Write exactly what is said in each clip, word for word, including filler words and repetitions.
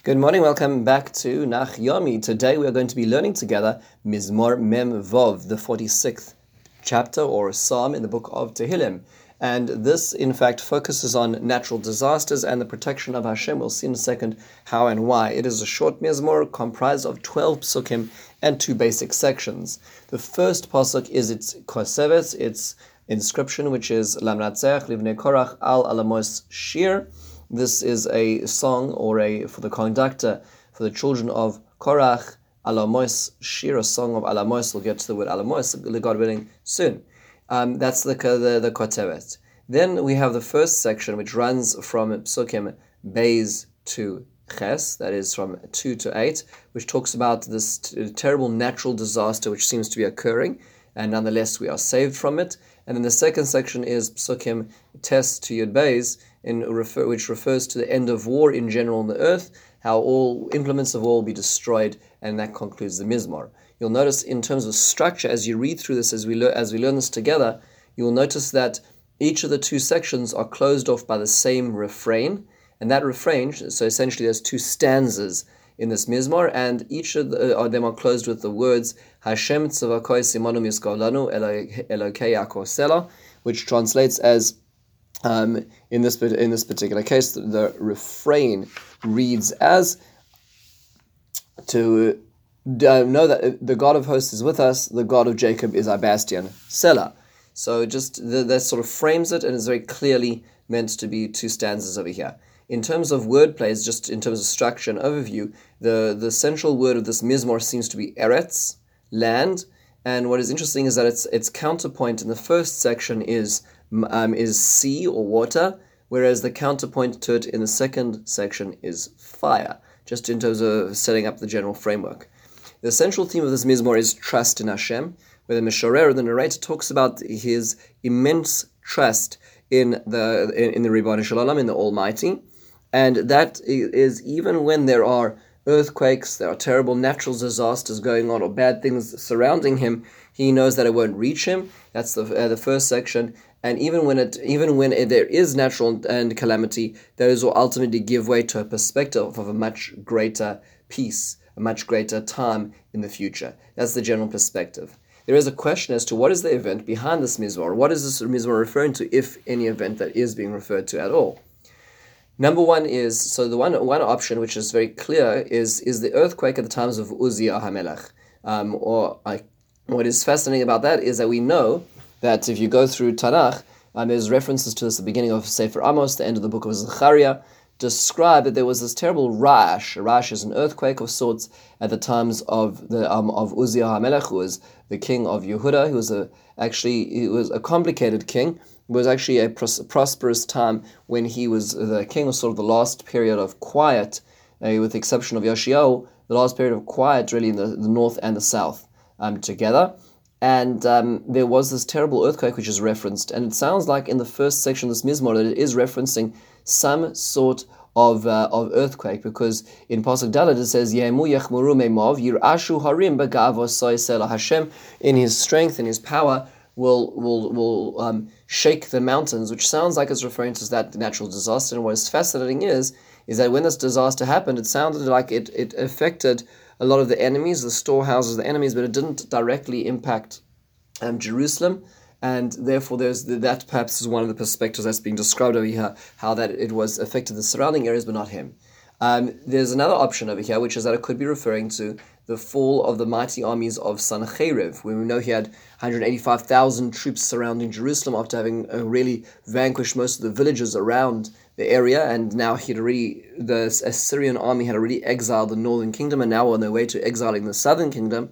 Good morning, welcome back to Nach Yomi. Today we are going to be learning together Mizmor Mem Vov, the forty-sixth chapter or psalm in the book of Tehillim. And this, in fact, focuses on natural disasters and the protection of Hashem. We'll see in a second how and why. It is a short Mizmor comprised of twelve psukim and two basic sections. The first pasuk is its kosevet, its inscription, which is Lamnatzeach Livnei Korach Al Alamos Shir. This is a song or a for the conductor for the children of Korach, Alamos Shir, a song of Alamos. We'll get to the word Alamos, God willing, soon. Um, that's the the, the Koteret. Then we have the first section, which runs from Psukim Beis to Ches, that is from two to eight, which talks about this t- terrible natural disaster which seems to be occurring, and nonetheless we are saved from it. And then the second section is Psukim Tes to Yud Beis, in refer, which refers to the end of war in general on the earth, how all implements of war will be destroyed, and that concludes the Mizmor. You'll notice in terms of structure, as you read through this, as we, le- as we learn this together, you will notice that each of the two sections are closed off by the same refrain, and that refrain, so essentially there's two stanzas in this Mizmor, and each of, the, uh, them are closed with the words Hashem tzavakoi simonu miskol elokei Yaakov Selah, which translates as Um, in this in this particular case, the, the refrain reads as to uh, know that the God of hosts is with us, the God of Jacob is our bastion, Selah. So just the, that sort of frames it, and is very clearly meant to be two stanzas over here. In terms of word plays, just in terms of structure and overview, the, the central word of this Mizmor seems to be Eretz, land, and what is interesting is that its its counterpoint in the first section is Um, is sea or water, whereas the counterpoint to it in the second section is fire, just in terms of setting up the general framework. The central theme of this Mizmor is trust in Hashem, where the Mishorer, the narrator, talks about his immense trust in the in, in the Ribbon Shalom, in the Almighty, and that is even when there are earthquakes, there are terrible natural disasters going on, or bad things surrounding him, he knows that it won't reach him. That's the uh, the first section. And even when it, even when it, there is natural and calamity, those will ultimately give way to a perspective of a much greater peace, a much greater time in the future. That's the general perspective. There is a question as to what is the event behind this Mizmor. What is this Mizmor referring to, if any event that is being referred to at all? Number one is, so the one one option which is very clear is is the earthquake at the times of Uzziah HaMelech. Um, or I, what is fascinating about that is that we know that if you go through Tanakh, um, there's references to this at the beginning of Sefer Amos, the end of the book of Zechariah, describe that there was this terrible rash. A rash is an earthquake of sorts at the times of the um, of Uzziah HaMelech, who was the king of Yehuda. He was a actually he was a complicated king. It was actually a pros- prosperous time when he was the king. Was sort of the last period of quiet, uh, with the exception of Yoshiyahu, the last period of quiet really in the, the north and the south um, together. And um, there was this terrible earthquake which is referenced, and it sounds like in the first section of this Mizmor that it is referencing some sort of uh, of earthquake, because in Pasuk Dalet it says Yemu yechmuru meimov yirashu harim begavosai Selah. Hashem in His strength and His power will will will um, shake the mountains, which sounds like it's referring to that natural disaster. And what is fascinating is is that when this disaster happened, it sounded like it it affected a lot of the enemies, the storehouses, the enemies, but it didn't directly impact um, Jerusalem, and therefore there's the, that perhaps is one of the perspectives that's being described over here, how that it was affected the surrounding areas, but not him. Um, there's another option over here, which is that it could be referring to the fall of the mighty armies of Sancheriv, where we know he had one hundred eighty-five thousand troops surrounding Jerusalem after having uh, really vanquished most of the villages around the area, and now he'd already, the Assyrian army had already exiled the northern kingdom, and now on their way to exiling the southern kingdom.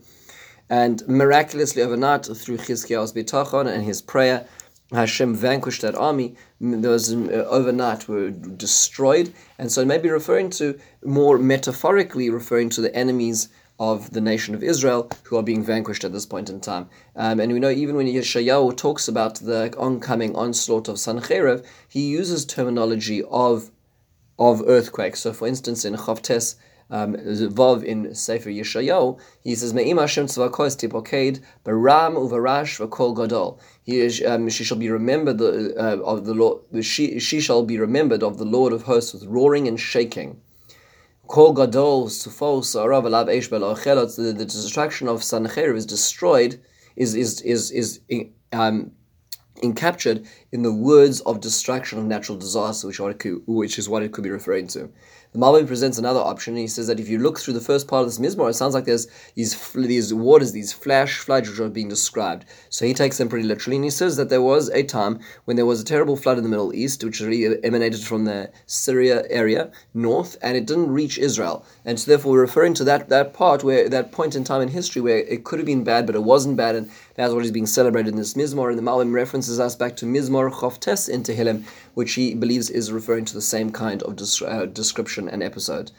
And miraculously overnight, through Chizkiyahu's bitachon and his prayer, Hashem vanquished that army. Those uh, overnight were destroyed, and so it may be referring to, more metaphorically referring to the enemies of the nation of Israel who are being vanquished at this point in time. Um, and we know even when Yeshayahu talks about the oncoming onslaught of Sancheriv, he uses terminology of of earthquakes. So for instance, in Chavtes um, Vav in Sefer Yeshayahu, he says, Me'im Hashem tzvakos tipoked baram uvarash v'kol gadol. He is, um, she shall be remembered the, uh, of the Lord. She she shall be remembered of the Lord of hosts with roaring and shaking. Kol Gadol Sufo Sarav Alav Eish Bel Ochelot, the the destruction of Sancheiriv is destroyed, is is is is um encaptured in the words of destruction of natural disaster, which, what it could, which is what it could be referring to. The Malbim presents another option, and he says that if you look through the first part of this Mizmor, it sounds like there's these these waters, these flash floods which are being described. So he takes them pretty literally, and he says that there was a time when there was a terrible flood in the Middle East, which really emanated from the Syria area, north, and it didn't reach Israel. And so therefore we're referring to that, that part, where that point in time in history where it could have been bad, but it wasn't bad, and that's what is being celebrated in this Mizmor. And the Malbim references us back to Mizmor Choftes in Tehillim, which he believes is referring to the same kind of des- uh, description and episode.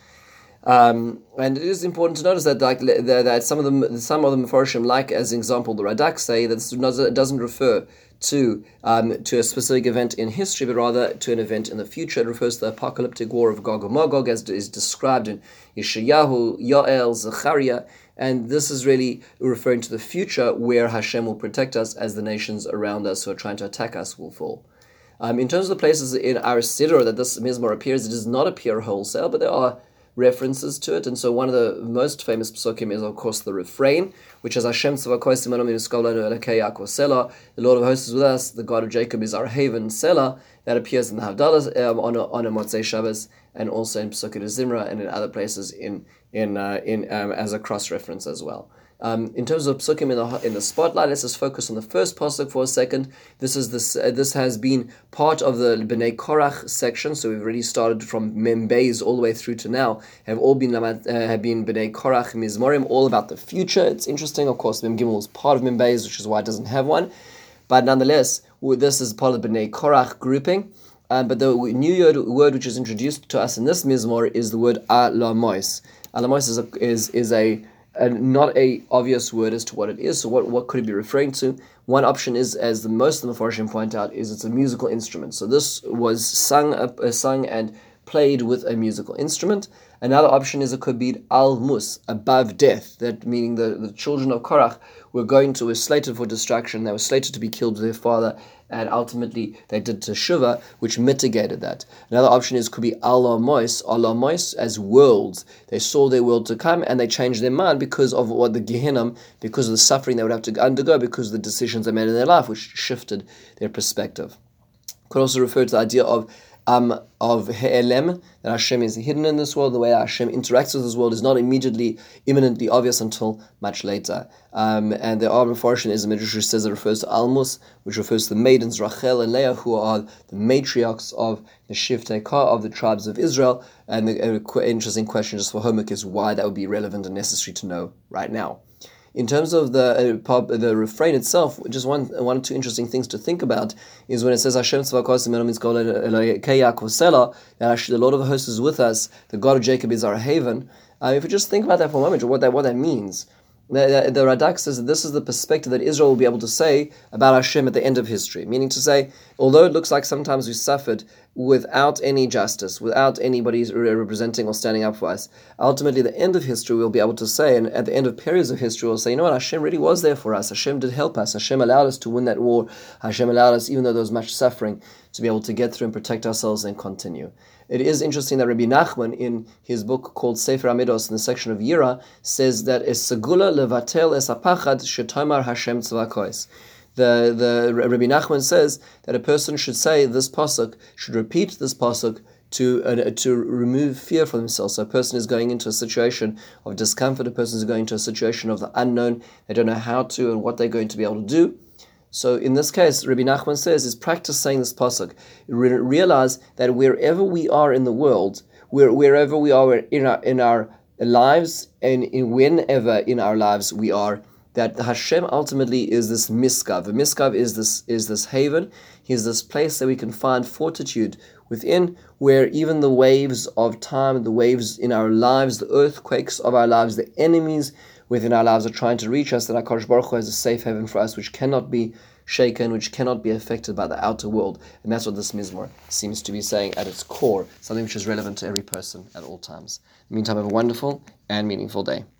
Um, and it is important to notice that, like, that some of them, some of the Mefarshim, like as an example the Radak, say that this doesn't refer to um, to a specific event in history, but rather to an event in the future. It refers to the apocalyptic war of Gog and Magog, as is described in Yeshayahu, Yoel, Zechariah. And this is really referring to the future, where Hashem will protect us as the nations around us who are trying to attack us will fall. Um, in terms of the places in our Siddur that this Mizmor appears, it does not appear wholesale, but there are references to it. And so one of the most famous psukim is, of course, the refrain, which is Hashem Tzavakois Imanu Minuskolanu Elokei Yaakov Selah. The Lord of hosts is with us, the God of Jacob is our haven, Selah. That appears in the Havdalah um, on a, on a Motzei Shabbos, and also in Psukim Zimra, and in other places in in uh, in um, as a cross reference as well. Um, in terms of psukim in the in the spotlight, let's just focus on the first pasuk for a second. This is this uh, this has been part of the Bnei Korach section, so we've already started from Mem Beis all the way through to now. Have all been uh, have been Bnei Korach Mizmorim, all about the future. It's interesting, of course. Mem Gimel is part of Mem Beis, which is why it doesn't have one, but nonetheless, this is part of the Bnei Korach grouping. Uh, but the new word which is introduced to us in this Mizmor is the word Alamois. Alamois is a, is is a A, not a obvious word as to what it is. So what, what could it be referring to? One option is, as the most of the Mefarshim point out, is it's a musical instrument. So this was sung uh, sung and played with a musical instrument. Another option is it could be al-mus, above death, that meaning the, the children of Korach were going to, were slated for destruction, they were slated to be killed with their father, and ultimately they did teshuvah, which mitigated that. Another option is could be alamois, alamois as worlds. They saw their world to come and they changed their mind because of what the Gehinnom, because of the suffering they would have to undergo, because of the decisions they made in their life, which shifted their perspective. Could also refer to the idea of Um, of He'elem, that Hashem is hidden in this world. The way Hashem interacts with this world is not immediately, imminently obvious until much later. Um, and there are Mefarshim, as the Midrash says, it refers to Almus, which refers to the maidens Rachel and Leah, who are the matriarchs of the Shiftei Kah, of the tribes of Israel. And the uh, interesting question just for homework is why that would be relevant and necessary to know right now. In terms of the uh, the refrain itself, just one one or two interesting things to think about is when it says Hashem Tzavakois Imanu Elokei Yaakov Selah, that actually the Lord of the hosts is with us, the God of Jacob is our haven. Uh, if you just think about that for a moment, what that what that means. The, the, the Radak says that this is the perspective that Israel will be able to say about Hashem at the end of history. Meaning to say, although it looks like sometimes we suffered without any justice, without anybody representing or standing up for us, ultimately at the end of history we'll be able to say, and at the end of periods of history we'll say, you know what, Hashem really was there for us. Hashem did help us. Hashem allowed us to win that war. Hashem allowed us, even though there was much suffering, to be able to get through and protect ourselves and continue. It is interesting that Rabbi Nachman, in his book called Sefer Amidos, in the section of Yira, says that es segula levatel es apachad shetomar Hashem tzavakois. The the Rabbi Nachman says that a person should say this pasuk, should repeat this pasuk to uh, to remove fear from themselves. So a person is going into a situation of discomfort. A person is going into a situation of the unknown. They don't know how to and what they're going to be able to do. So in this case, Rabbi Nachman says, is practice saying this pasuk. Re- realize that wherever we are in the world, where, wherever we are in our in our lives, and in whenever in our lives we are, that Hashem ultimately is this miskav. The miskav is this is this haven. He is this place that we can find fortitude within, where even the waves of time, the waves in our lives, the earthquakes of our lives, the enemies within our lives are trying to reach us, that HaKadosh Baruch Hu has a safe haven for us, which cannot be shaken, which cannot be affected by the outer world. And that's what this Mizmor seems to be saying at its core, something which is relevant to every person at all times. In the meantime, have a wonderful and meaningful day.